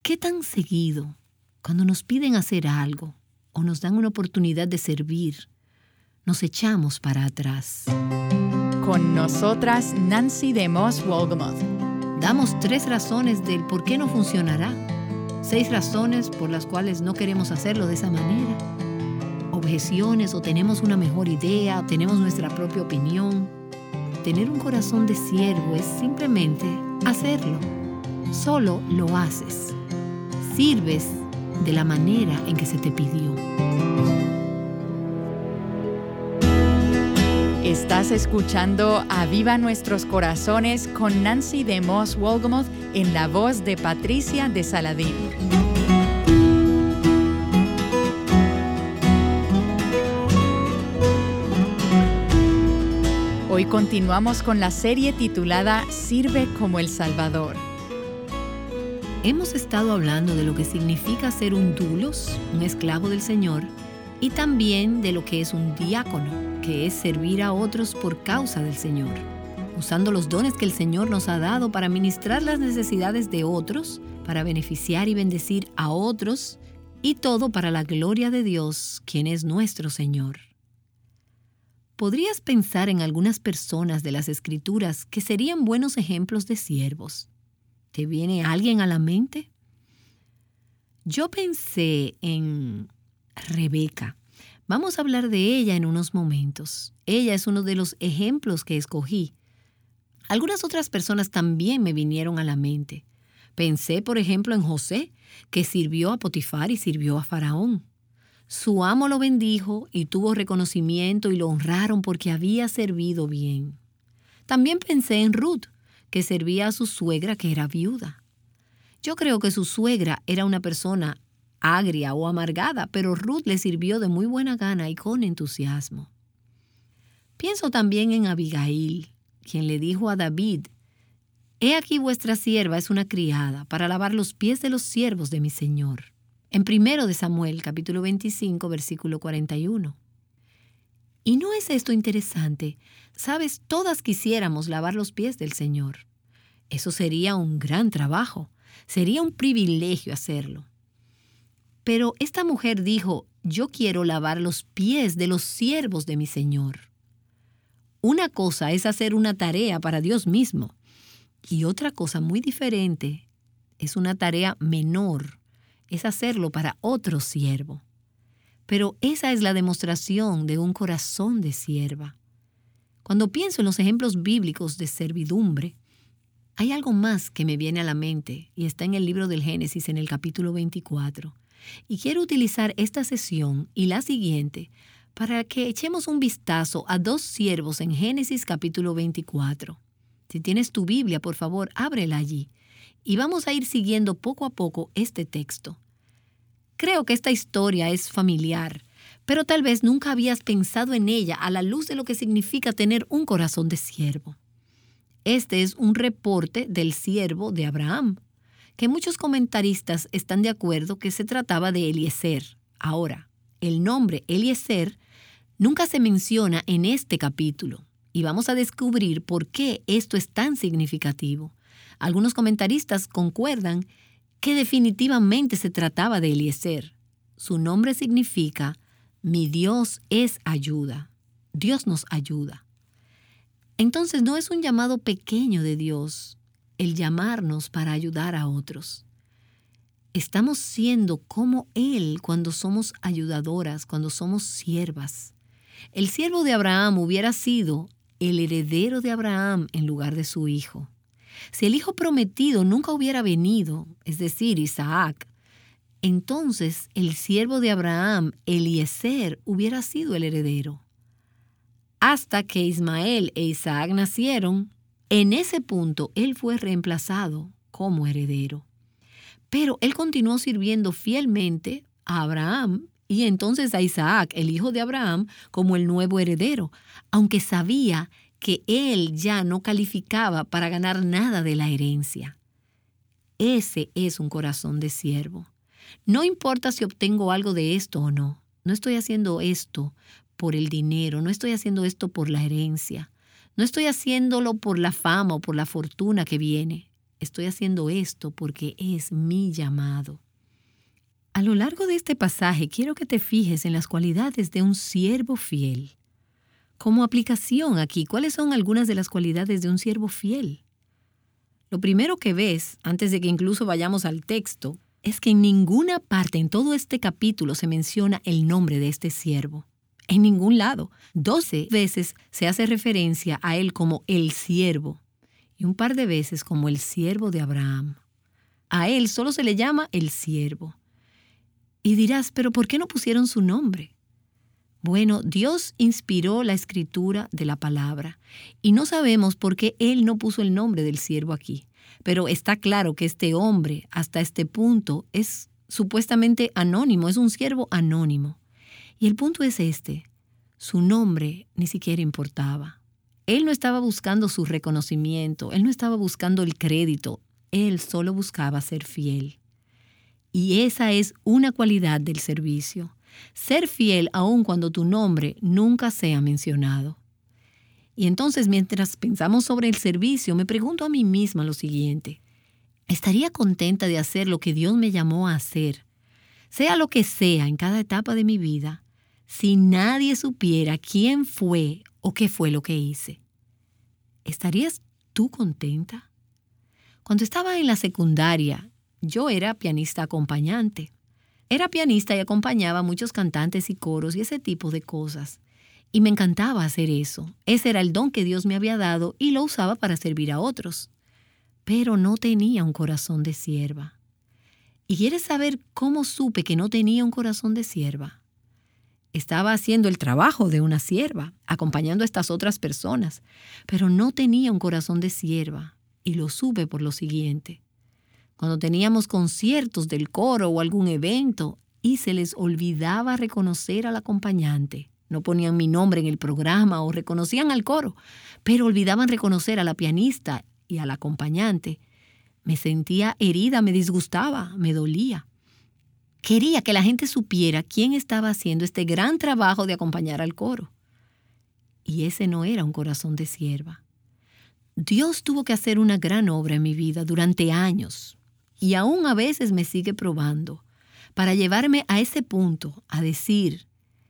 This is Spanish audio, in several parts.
¿Qué tan seguido, cuando nos piden hacer algo o nos dan una oportunidad de servir, nos echamos para atrás? Con nosotras, Nancy DeMoss Wolgemuth. Damos 3 razones del por qué no funcionará. 6 razones por las cuales no queremos hacerlo de esa manera. Objeciones, o tenemos una mejor idea, o tenemos nuestra propia opinión. Tener un corazón de siervo es simplemente hacerlo. Solo lo haces. Sirves de la manera en que se te pidió. Estás escuchando Aviva Nuestros Corazones con Nancy DeMoss Wolgemuth en la voz de Patricia de Saladín. Hoy continuamos con la serie titulada Sirve como el Salvador. Hemos estado hablando de lo que significa ser un doulos, un esclavo del Señor, y también de lo que es un diácono, que es servir a otros por causa del Señor, usando los dones que el Señor nos ha dado para ministrar las necesidades de otros, para beneficiar y bendecir a otros, y todo para la gloria de Dios, quien es nuestro Señor. ¿Podrías pensar en algunas personas de las Escrituras que serían buenos ejemplos de siervos? ¿Te viene alguien a la mente? Yo pensé en Rebeca. Vamos a hablar de ella en unos momentos. Ella es uno de los ejemplos que escogí. Algunas otras personas también me vinieron a la mente. Pensé, por ejemplo, en José, que sirvió a Potifar y sirvió a Faraón. Su amo lo bendijo y tuvo reconocimiento y lo honraron porque había servido bien. También pensé en Ruth, que servía a su suegra, que era viuda. Yo creo que su suegra era una persona agria o amargada, pero Ruth le sirvió de muy buena gana y con entusiasmo. Pienso también en Abigail, quien le dijo a David: «He aquí vuestra sierva es una criada para lavar los pies de los siervos de mi señor». En 1 Samuel, capítulo 25, versículo 41. ¿Y no es esto interesante? Sabes, todas quisiéramos lavar los pies del Señor. Eso sería un gran trabajo. Sería un privilegio hacerlo. Pero esta mujer dijo: «Yo quiero lavar los pies de los siervos de mi Señor». Una cosa es hacer una tarea para Dios mismo, y otra cosa muy diferente es una tarea menor, es hacerlo para otro siervo. Pero esa es la demostración de un corazón de sierva. Cuando pienso en los ejemplos bíblicos de servidumbre, hay algo más que me viene a la mente y está en el libro del Génesis en el capítulo 24. Y quiero utilizar esta sesión y la siguiente para que echemos un vistazo a 2 siervos en Génesis capítulo 24. Si tienes tu Biblia, por favor, ábrela allí. Y vamos a ir siguiendo poco a poco este texto. Creo que esta historia es familiar, pero tal vez nunca habías pensado en ella a la luz de lo que significa tener un corazón de siervo. Este es un reporte del siervo de Abraham, que muchos comentaristas están de acuerdo que se trataba de Eliezer. Ahora, el nombre Eliezer nunca se menciona en este capítulo, y vamos a descubrir por qué esto es tan significativo. Algunos comentaristas concuerdan que definitivamente se trataba de Eliezer. Su nombre significa «Mi Dios es ayuda». Dios nos ayuda. Entonces no es un llamado pequeño de Dios el llamarnos para ayudar a otros. Estamos siendo como Él cuando somos ayudadoras, cuando somos siervas. El siervo de Abraham hubiera sido el heredero de Abraham en lugar de su hijo. Si el hijo prometido nunca hubiera venido, es decir, Isaac, entonces el siervo de Abraham, Eliezer, hubiera sido el heredero. Hasta que Ismael e Isaac nacieron, en ese punto él fue reemplazado como heredero. Pero él continuó sirviendo fielmente a Abraham y entonces a Isaac, el hijo de Abraham, como el nuevo heredero, aunque sabía que él ya no calificaba para ganar nada de la herencia. Ese es un corazón de siervo. No importa si obtengo algo de esto o no. No estoy haciendo esto por el dinero, no estoy haciendo esto por la herencia. No estoy haciéndolo por la fama o por la fortuna que viene. Estoy haciendo esto porque es mi llamado. A lo largo de este pasaje quiero que te fijes en las cualidades de un siervo fiel. Como aplicación aquí, ¿cuáles son algunas de las cualidades de un siervo fiel? Lo primero que ves, antes de que incluso vayamos al texto, es que en ninguna parte en todo este capítulo se menciona el nombre de este siervo. En ningún lado. 12 veces se hace referencia a él como el siervo y un par de veces como el siervo de Abraham. A él solo se le llama el siervo. Y dirás, ¿pero por qué no pusieron su nombre? Bueno, Dios inspiró la escritura de la palabra y no sabemos por qué Él no puso el nombre del siervo aquí. Pero está claro que este hombre, hasta este punto, es supuestamente anónimo, es un siervo anónimo. Y el punto es este, su nombre ni siquiera importaba. Él no estaba buscando su reconocimiento, él no estaba buscando el crédito, él solo buscaba ser fiel. Y esa es una cualidad del servicio. Ser fiel aun cuando tu nombre nunca sea mencionado. Y entonces, mientras pensamos sobre el servicio, me pregunto a mí misma lo siguiente. ¿Estaría contenta de hacer lo que Dios me llamó a hacer, sea lo que sea en cada etapa de mi vida, si nadie supiera quién fue o qué fue lo que hice? ¿Estarías tú contenta? Cuando estaba en la secundaria, yo era pianista acompañante. Era pianista y acompañaba a muchos cantantes y coros y ese tipo de cosas. Y me encantaba hacer eso. Ese era el don que Dios me había dado y lo usaba para servir a otros. Pero no tenía un corazón de sierva. ¿Y quieres saber cómo supe que no tenía un corazón de sierva? Estaba haciendo el trabajo de una sierva, acompañando a estas otras personas, pero no tenía un corazón de sierva. Y lo supe por lo siguiente. Cuando teníamos conciertos del coro o algún evento y se les olvidaba reconocer al acompañante, no ponían mi nombre en el programa o reconocían al coro, pero olvidaban reconocer a la pianista y al acompañante, me sentía herida, me disgustaba, me dolía. Quería que la gente supiera quién estaba haciendo este gran trabajo de acompañar al coro. Y ese no era un corazón de sierva. Dios tuvo que hacer una gran obra en mi vida durante años. Y aún a veces me sigue probando para llevarme a ese punto, a decir,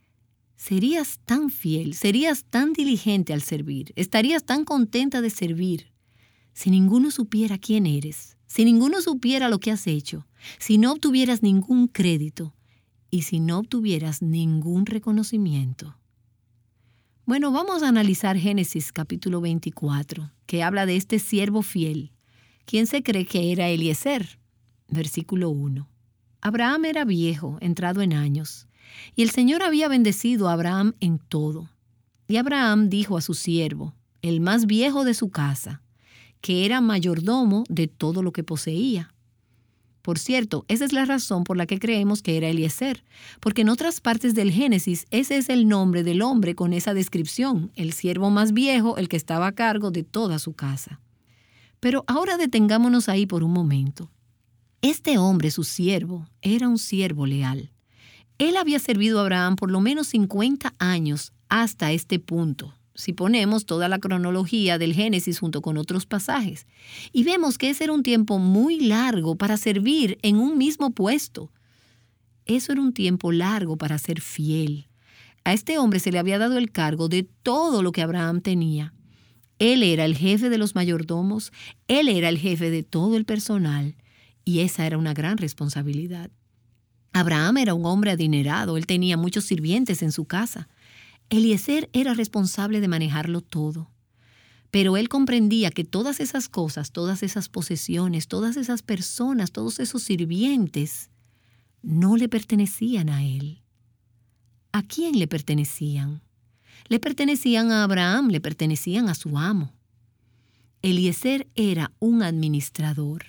serías tan fiel, serías tan diligente al servir, estarías tan contenta de servir, si ninguno supiera quién eres, si ninguno supiera lo que has hecho, si no obtuvieras ningún crédito y si no obtuvieras ningún reconocimiento. Bueno, vamos a analizar Génesis capítulo 24, que habla de este siervo fiel. ¿Quién se cree que era Eliezer? Versículo 1. Abraham era viejo, entrado en años, y el Señor había bendecido a Abraham en todo. Y Abraham dijo a su siervo, el más viejo de su casa, que era mayordomo de todo lo que poseía. Por cierto, esa es la razón por la que creemos que era Eliezer, porque en otras partes del Génesis ese es el nombre del hombre con esa descripción, el siervo más viejo, el que estaba a cargo de toda su casa. Pero ahora detengámonos ahí por un momento. Este hombre, su siervo, era un siervo leal. Él había servido a Abraham por lo menos 50 años hasta este punto, si ponemos toda la cronología del Génesis junto con otros pasajes. Y vemos que ese era un tiempo muy largo para servir en un mismo puesto. Eso era un tiempo largo para ser fiel. A este hombre se le había dado el cargo de todo lo que Abraham tenía. Él era el jefe de los mayordomos, él era el jefe de todo el personal, y esa era una gran responsabilidad. Abraham era un hombre adinerado, él tenía muchos sirvientes en su casa. Eliezer era responsable de manejarlo todo. Pero él comprendía que todas esas cosas, todas esas posesiones, todas esas personas, todos esos sirvientes, no le pertenecían a él. ¿A quién le pertenecían? Le pertenecían a Abraham, le pertenecían a su amo. Eliezer era un administrador,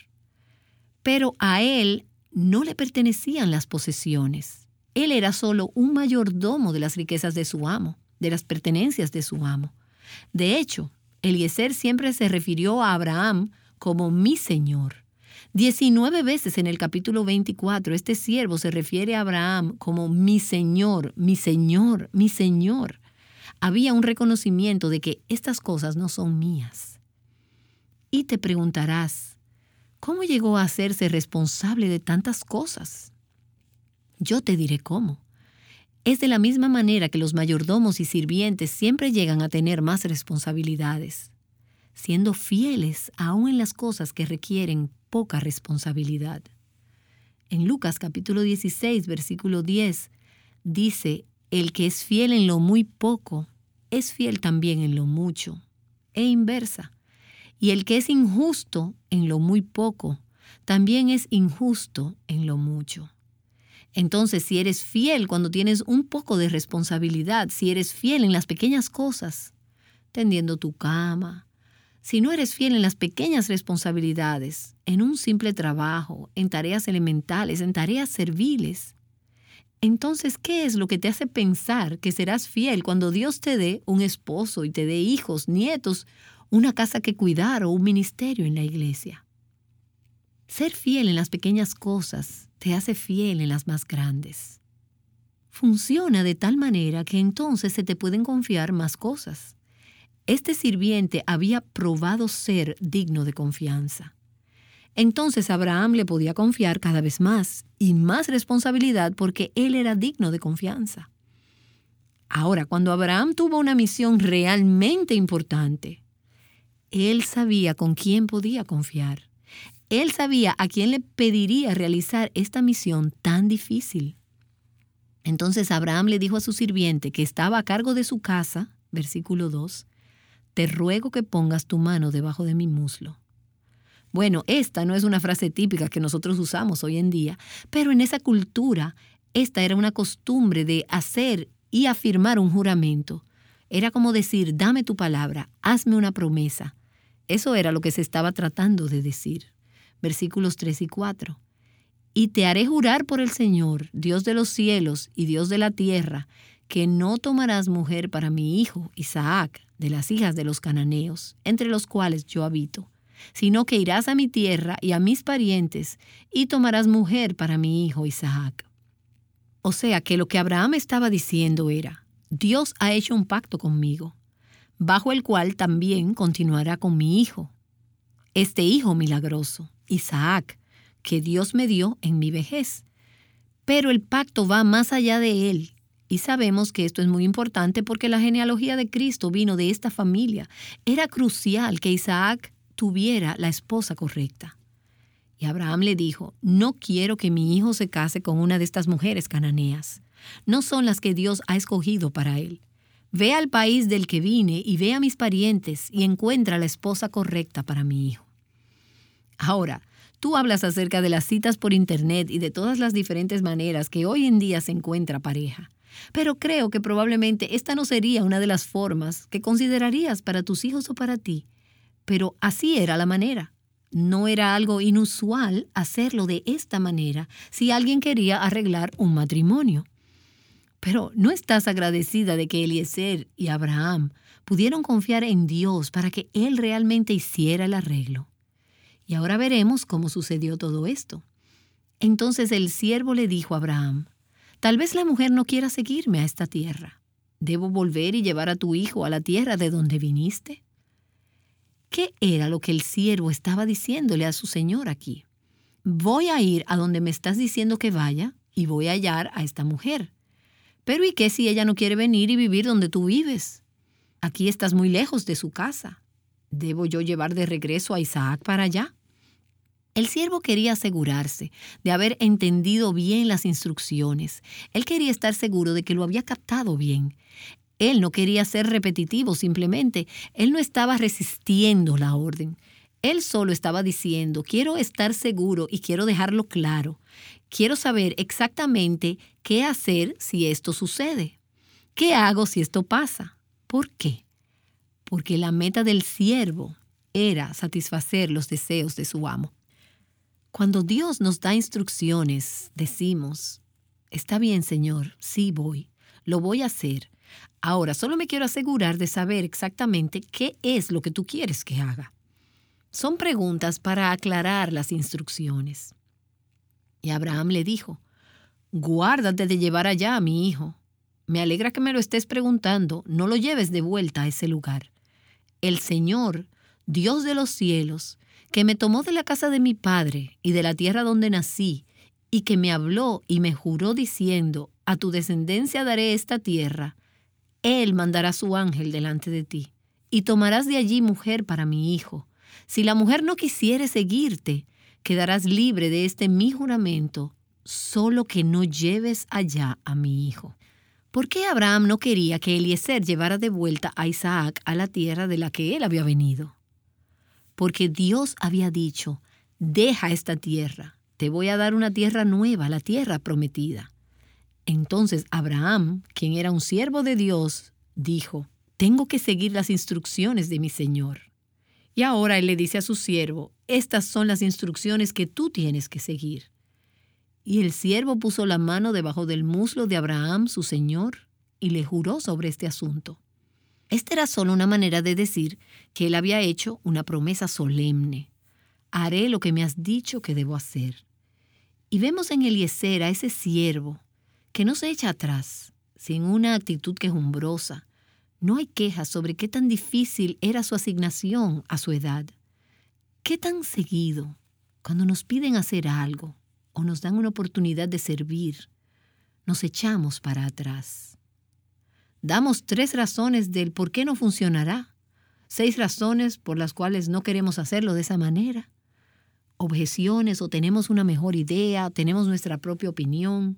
pero a él no le pertenecían las posesiones. Él era solo un mayordomo de las riquezas de su amo, de las pertenencias de su amo. De hecho, Eliezer siempre se refirió a Abraham como mi señor. 19 veces en el capítulo 24 este siervo se refiere a Abraham como mi señor, mi señor, mi señor. Había un reconocimiento de que estas cosas no son mías. Y te preguntarás, ¿Cómo llegó a hacerse responsable de tantas cosas? Yo te diré cómo. Es de la misma manera que los mayordomos y sirvientes siempre llegan a tener más responsabilidades, siendo fieles aún en las cosas que requieren poca responsabilidad. En Lucas capítulo 16, versículo 10, dice, el que es fiel en lo muy poco, es fiel también en lo mucho, e inversa. Y el que es injusto en lo muy poco, también es injusto en lo mucho. Entonces, si eres fiel cuando tienes un poco de responsabilidad, si eres fiel en las pequeñas cosas, tendiendo tu cama, si no eres fiel en las pequeñas responsabilidades, en un simple trabajo, en tareas elementales, en tareas serviles, entonces, ¿qué es lo que te hace pensar que serás fiel cuando Dios te dé un esposo y te dé hijos, nietos, una casa que cuidar o un ministerio en la iglesia? Ser fiel en las pequeñas cosas te hace fiel en las más grandes. Funciona de tal manera que entonces se te pueden confiar más cosas. Este sirviente había probado ser digno de confianza. Entonces Abraham le podía confiar cada vez más y más responsabilidad porque él era digno de confianza. Ahora, cuando Abraham tuvo una misión realmente importante, él sabía con quién podía confiar. Él sabía a quién le pediría realizar esta misión tan difícil. Entonces Abraham le dijo a su sirviente que estaba a cargo de su casa, versículo 2, «Te ruego que pongas tu mano debajo de mi muslo». Bueno, esta no es una frase típica que nosotros usamos hoy en día, pero en esa cultura, esta era una costumbre de hacer y afirmar un juramento. Era como decir, dame tu palabra, hazme una promesa. Eso era lo que se estaba tratando de decir. Versículos 3 y 4. Y te haré jurar por el Señor, Dios de los cielos y Dios de la tierra, que no tomarás mujer para mi hijo Isaac, de las hijas de los cananeos, entre los cuales yo habito, sino que irás a mi tierra y a mis parientes, y tomarás mujer para mi hijo Isaac. O sea que lo que Abraham estaba diciendo era, Dios ha hecho un pacto conmigo, bajo el cual también continuará con mi hijo, este hijo milagroso, Isaac, que Dios me dio en mi vejez. Pero el pacto va más allá de él. Y sabemos que esto es muy importante porque la genealogía de Cristo vino de esta familia. Era crucial que Isaac tuviera la esposa correcta. Y Abraham le dijo, no quiero que mi hijo se case con una de estas mujeres cananeas. No son las que Dios ha escogido para él. Ve al país del que vine y ve a mis parientes y encuentra la esposa correcta para mi hijo. Ahora, tú hablas acerca de las citas por internet y de todas las diferentes maneras que hoy en día se encuentra pareja. Pero creo que probablemente esta no sería una de las formas que considerarías para tus hijos o para ti. Pero así era la manera. No era algo inusual hacerlo de esta manera si alguien quería arreglar un matrimonio. Pero ¿no estás agradecida de que Eliezer y Abraham pudieron confiar en Dios para que Él realmente hiciera el arreglo? Y ahora veremos cómo sucedió todo esto. Entonces el siervo le dijo a Abraham, tal vez la mujer no quiera seguirme a esta tierra. ¿Debo volver y llevar a tu hijo a la tierra de donde viniste? ¿Qué era lo que el siervo estaba diciéndole a su señor aquí? Voy a ir a donde me estás diciendo que vaya y voy a hallar a esta mujer. Pero ¿y qué si ella no quiere venir y vivir donde tú vives? Aquí estás muy lejos de su casa. ¿Debo yo llevar de regreso a Isaac para allá? El siervo quería asegurarse de haber entendido bien las instrucciones. Él quería estar seguro de que lo había captado bien. Él no quería ser repetitivo, simplemente. Él no estaba resistiendo la orden. Él solo estaba diciendo, quiero estar seguro y quiero dejarlo claro. Quiero saber exactamente qué hacer si esto sucede. ¿Qué hago si esto pasa? ¿Por qué? Porque la meta del siervo era satisfacer los deseos de su amo. Cuando Dios nos da instrucciones, decimos, está bien, Señor, sí voy, lo voy a hacer. Ahora, solo me quiero asegurar de saber exactamente qué es lo que tú quieres que haga. Son preguntas para aclarar las instrucciones. Y Abraham le dijo, guárdate de llevar allá a mi hijo. Me alegra que me lo estés preguntando, no lo lleves de vuelta a ese lugar. El Señor, Dios de los cielos, que me tomó de la casa de mi padre y de la tierra donde nací, y que me habló y me juró diciendo, a tu descendencia daré esta tierra, Él mandará su ángel delante de ti, y tomarás de allí mujer para mi hijo. Si la mujer no quisiere seguirte, quedarás libre de este mi juramento, solo que no lleves allá a mi hijo. ¿Por qué Abraham no quería que Eliezer llevara de vuelta a Isaac a la tierra de la que él había venido? Porque Dios había dicho, deja esta tierra, te voy a dar una tierra nueva, la tierra prometida. Entonces Abraham, quien era un siervo de Dios, dijo, tengo que seguir las instrucciones de mi Señor. Y ahora él le dice a su siervo, estas son las instrucciones que tú tienes que seguir. Y el siervo puso la mano debajo del muslo de Abraham, su señor, y le juró sobre este asunto. Esta era solo una manera de decir que él había hecho una promesa solemne. Haré lo que me has dicho que debo hacer. Y vemos en Eliezer a ese siervo que no se echa atrás, sin una actitud quejumbrosa. No hay quejas sobre qué tan difícil era su asignación a su edad. ¿Qué tan seguido, cuando nos piden hacer algo o nos dan una oportunidad de servir, nos echamos para atrás? Damos 3 razones del por qué no funcionará, 6 razones por las cuales no queremos hacerlo de esa manera, objeciones o tenemos una mejor idea, tenemos nuestra propia opinión.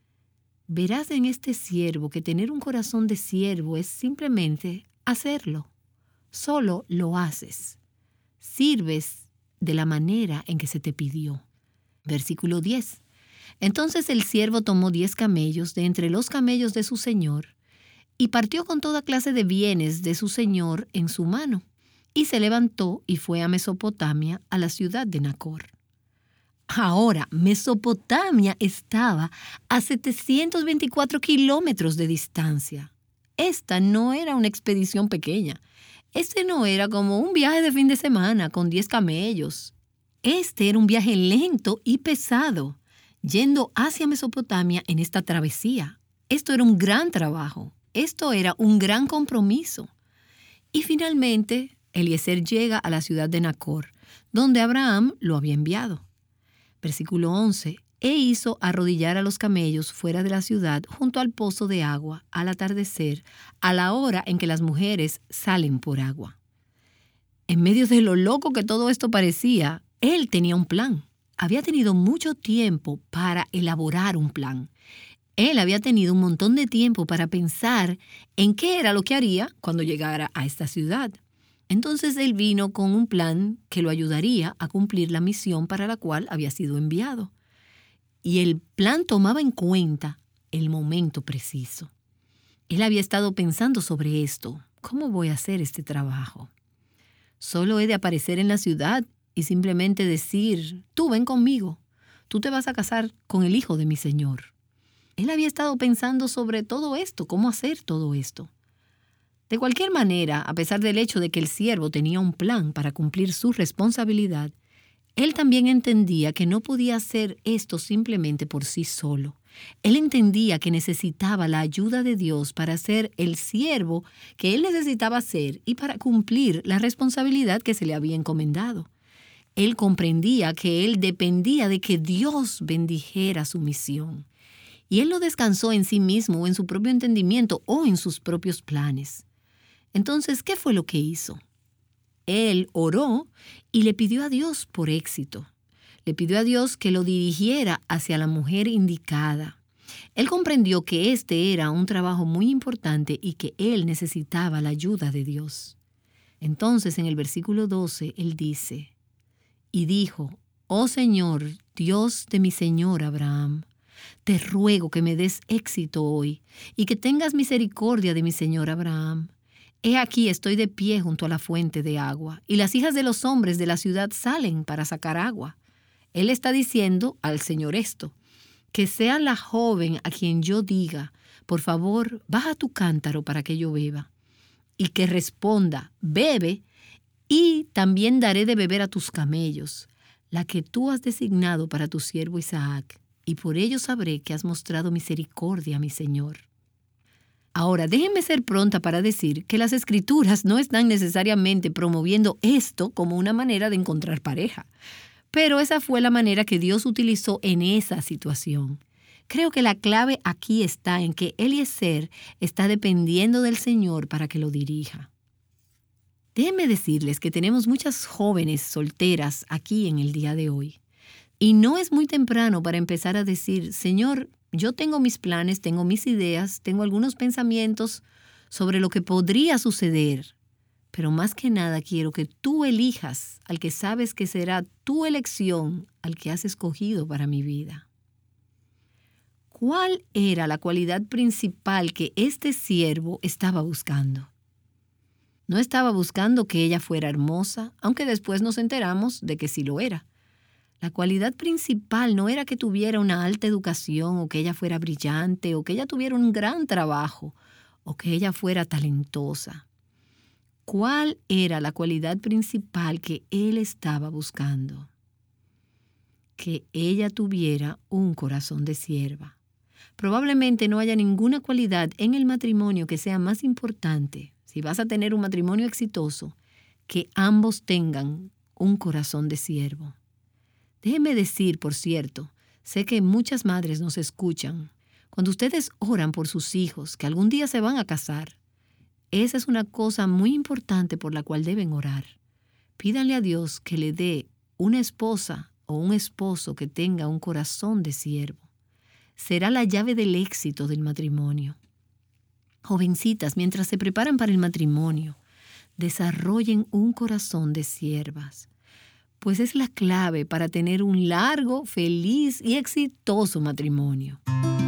Verás en este siervo que tener un corazón de siervo es simplemente hacerlo. Solo lo haces. Sirves de la manera en que se te pidió. Versículo 10. Entonces el siervo tomó 10 camellos de entre los camellos de su señor y partió con toda clase de bienes de su señor en su mano, y se levantó y fue a Mesopotamia, a la ciudad de Nacor. Ahora, Mesopotamia estaba a 724 kilómetros de distancia. Esta no era una expedición pequeña. Este no era como un viaje de fin de semana con 10 camellos. Este era un viaje lento y pesado, yendo hacia Mesopotamia en esta travesía. Esto era un gran trabajo. Esto era un gran compromiso. Y finalmente, Eliezer llega a la ciudad de Nacor, donde Abraham lo había enviado. Versículo 11. E hizo arrodillar a los camellos fuera de la ciudad junto al pozo de agua al atardecer, a la hora en que las mujeres salen por agua. En medio de lo loco que todo esto parecía, él tenía un plan. Había tenido mucho tiempo para elaborar un plan. Él había tenido un montón de tiempo para pensar en qué era lo que haría cuando llegara a esta ciudad. Entonces él vino con un plan que lo ayudaría a cumplir la misión para la cual había sido enviado. Y el plan tomaba en cuenta el momento preciso. Él había estado pensando sobre esto. ¿Cómo voy a hacer este trabajo? Solo he de aparecer en la ciudad y simplemente decir, tú ven conmigo, tú te vas a casar con el hijo de mi señor. Él había estado pensando sobre todo esto, cómo hacer todo esto. De cualquier manera, a pesar del hecho de que el siervo tenía un plan para cumplir su responsabilidad, él también entendía que no podía hacer esto simplemente por sí solo. Él entendía que necesitaba la ayuda de Dios para ser el siervo que él necesitaba ser y para cumplir la responsabilidad que se le había encomendado. Él comprendía que él dependía de que Dios bendijera su misión. Y él no descansó en sí mismo o en su propio entendimiento o en sus propios planes. Entonces, ¿qué fue lo que hizo? Él oró y le pidió a Dios por éxito. Le pidió a Dios que lo dirigiera hacia la mujer indicada. Él comprendió que este era un trabajo muy importante y que él necesitaba la ayuda de Dios. Entonces, en el versículo 12, él dice, y dijo, oh Señor, Dios de mi señor Abraham, te ruego que me des éxito hoy y que tengas misericordia de mi señor Abraham. He aquí estoy de pie junto a la fuente de agua, y las hijas de los hombres de la ciudad salen para sacar agua. Él está diciendo al Señor esto, que sea la joven a quien yo diga, por favor, baja tu cántaro para que yo beba, y que responda, bebe, y también daré de beber a tus camellos, la que tú has designado para tu siervo Isaac, y por ello sabré que has mostrado misericordia a mi Señor. Ahora, déjenme ser pronta para decir que las Escrituras no están necesariamente promoviendo esto como una manera de encontrar pareja. Pero esa fue la manera que Dios utilizó en esa situación. Creo que la clave aquí está en que Eliezer está dependiendo del Señor para que lo dirija. Déjenme decirles que tenemos muchas jóvenes solteras aquí en el día de hoy. Y no es muy temprano para empezar a decir, Señor, yo tengo mis planes, tengo mis ideas, tengo algunos pensamientos sobre lo que podría suceder. Pero más que nada quiero que tú elijas al que sabes que será tu elección, al que has escogido para mi vida. ¿Cuál era la cualidad principal que este siervo estaba buscando? No estaba buscando que ella fuera hermosa, aunque después nos enteramos de que sí lo era. La cualidad principal no era que tuviera una alta educación o que ella fuera brillante o que ella tuviera un gran trabajo o que ella fuera talentosa. ¿Cuál era la cualidad principal que él estaba buscando? Que ella tuviera un corazón de sierva. Probablemente no haya ninguna cualidad en el matrimonio que sea más importante, si vas a tener un matrimonio exitoso, que ambos tengan un corazón de siervo. Déjenme decir, por cierto, sé que muchas madres nos escuchan. Cuando ustedes oran por sus hijos, que algún día se van a casar, esa es una cosa muy importante por la cual deben orar. Pídanle a Dios que le dé una esposa o un esposo que tenga un corazón de siervo. Será la llave del éxito del matrimonio. Jovencitas, mientras se preparan para el matrimonio, desarrollen un corazón de siervas, pues es la clave para tener un largo, feliz y exitoso matrimonio.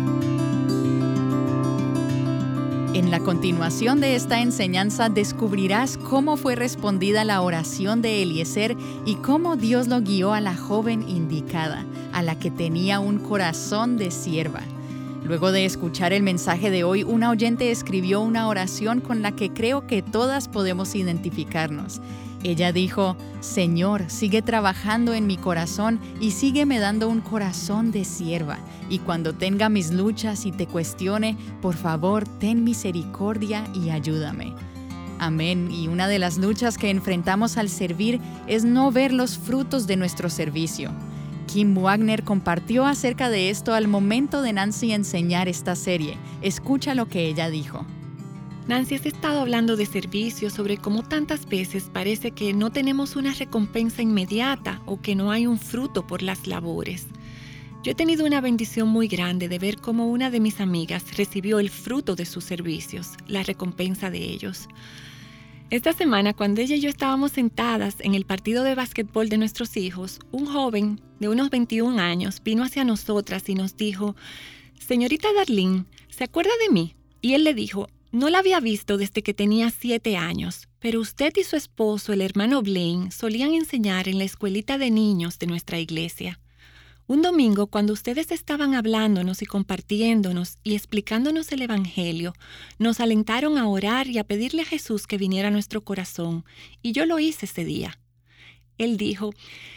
En la continuación de esta enseñanza descubrirás cómo fue respondida la oración de Eliezer y cómo Dios lo guió a la joven indicada, a la que tenía un corazón de sierva. Luego de escuchar el mensaje de hoy, una oyente escribió una oración con la que creo que todas podemos identificarnos. Ella dijo, Señor, sigue trabajando en mi corazón y sígueme dando un corazón de sierva. Y cuando tenga mis luchas y te cuestione, por favor, ten misericordia y ayúdame. Amén. Y una de las luchas que enfrentamos al servir es no ver los frutos de nuestro servicio. Kim Wagner compartió acerca de esto al momento de Nancy enseñar esta serie. Escucha lo que ella dijo. Nancy, has estado hablando de servicio, sobre cómo tantas veces parece que no tenemos una recompensa inmediata o que no hay un fruto por las labores. Yo he tenido una bendición muy grande de ver cómo una de mis amigas recibió el fruto de sus servicios, la recompensa de ellos. Esta semana, cuando ella y yo estábamos sentadas en el partido de básquetbol de nuestros hijos, un joven de unos 21 años vino hacia nosotras y nos dijo, «Señorita Darlene, ¿se acuerda de mí?» Y él le dijo, «No la había visto desde que tenía 7 años, pero usted y su esposo, el hermano Blaine, solían enseñar en la escuelita de niños de nuestra iglesia. Un domingo, cuando ustedes estaban hablándonos y compartiéndonos y explicándonos el Evangelio, nos alentaron a orar y a pedirle a Jesús que viniera a nuestro corazón, y yo lo hice ese día». Él dijo,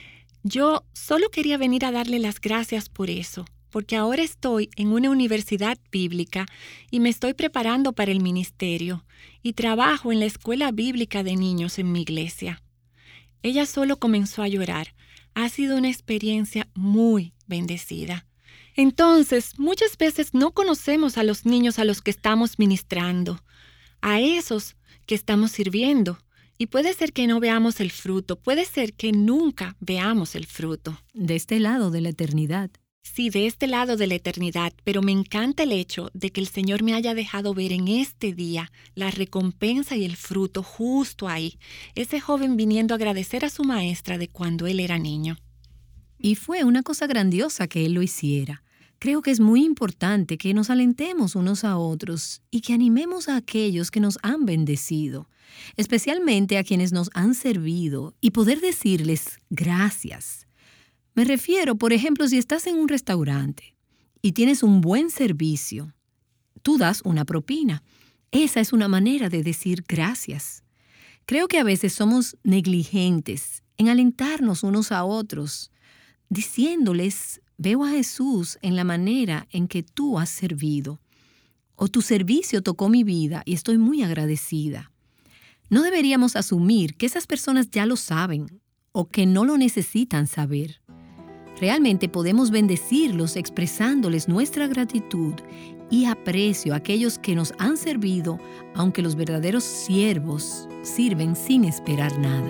«Yo solo quería venir a darle las gracias por eso, porque ahora estoy en una universidad bíblica y me estoy preparando para el ministerio, y trabajo en la escuela bíblica de niños en mi iglesia». Ella solo comenzó a llorar. Ha sido una experiencia muy bendecida. Entonces, muchas veces no conocemos a los niños a los que estamos ministrando, a esos que estamos sirviendo. Y puede ser que no veamos el fruto, puede ser que nunca veamos el fruto. De este lado de la eternidad. Sí, de este lado de la eternidad, pero me encanta el hecho de que el Señor me haya dejado ver en este día la recompensa y el fruto justo ahí. Ese joven viniendo a agradecer a su maestra de cuando él era niño. Y fue una cosa grandiosa que él lo hiciera. Creo que es muy importante que nos alentemos unos a otros y que animemos a aquellos que nos han bendecido, especialmente a quienes nos han servido, y poder decirles gracias. Me refiero, por ejemplo, si estás en un restaurante y tienes un buen servicio, tú das una propina. Esa es una manera de decir gracias. Creo que a veces somos negligentes en alentarnos unos a otros, diciéndoles, veo a Jesús en la manera en que tú has servido. o tu servicio tocó mi vida y estoy muy agradecida. No deberíamos asumir que esas personas ya lo saben o que no lo necesitan saber. Realmente podemos bendecirlos expresándoles nuestra gratitud y aprecio a aquellos que nos han servido, aunque los verdaderos siervos sirven sin esperar nada.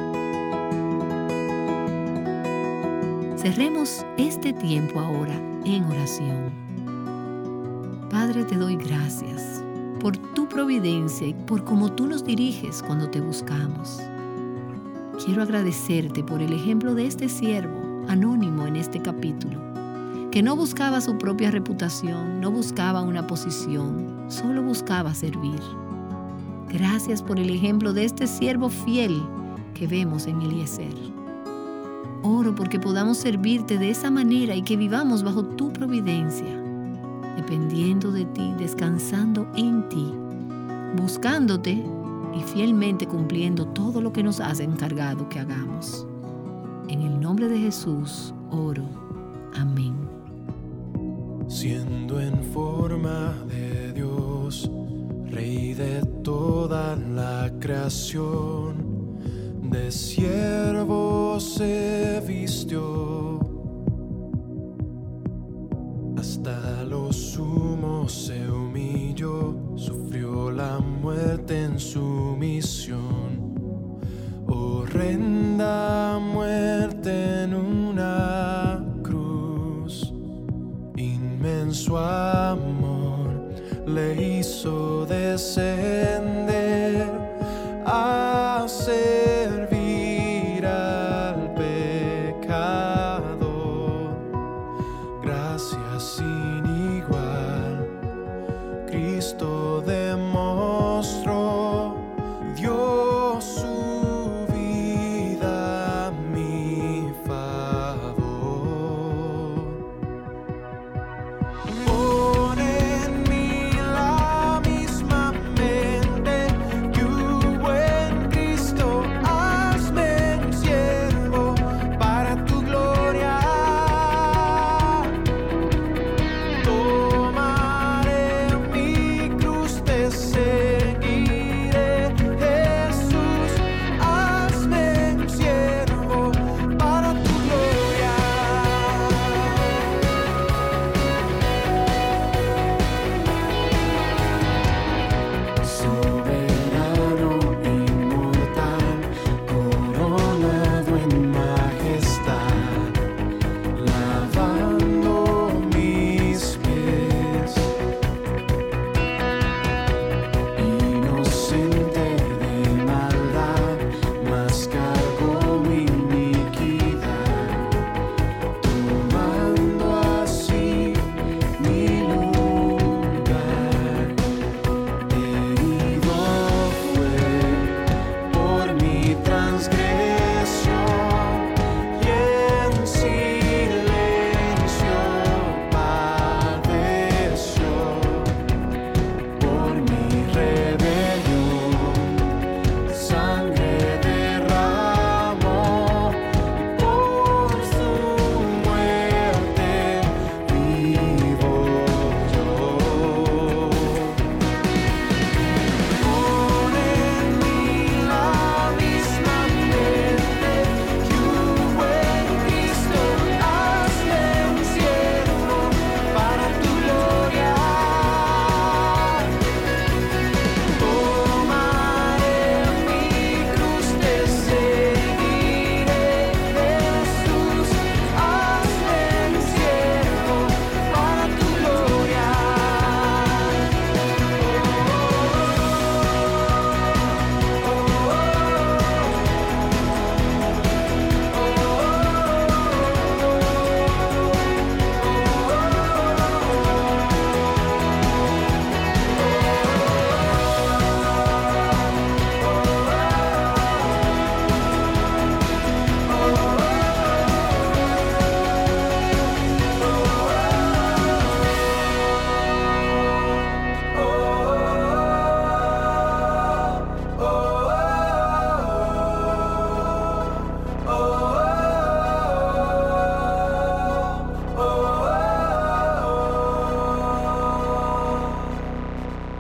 Cerremos este tiempo ahora en oración. Padre, te doy gracias por tu providencia y por cómo tú nos diriges cuando te buscamos. Quiero agradecerte por el ejemplo de este siervo anónimo en este capítulo, que no buscaba su propia reputación, no buscaba una posición, solo buscaba servir. Gracias por el ejemplo de este siervo fiel que vemos en Eliezer. Oro porque podamos servirte de esa manera y que vivamos bajo tu providencia, dependiendo de ti, descansando en ti, buscándote y fielmente cumpliendo todo lo que nos has encargado que hagamos. En el nombre de Jesús oro. Amén. Siendo en forma de Dios, Rey de toda la creación, de siervo se vistió, hasta lo sumo se humilló, sufrió la muerte en su misión. Horrenda muerte en una cruz, inmenso amor le hizo descender a servir al pecador. Gracias sin igual, Cristo demostró, dio su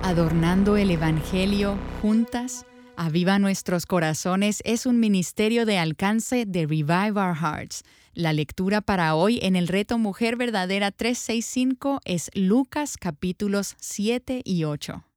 Adornando el Evangelio juntas, Aviva Nuestros Corazones es un ministerio de alcance de Revive Our Hearts. La lectura para hoy en el Reto Mujer Verdadera 365 es Lucas capítulos 7 y 8.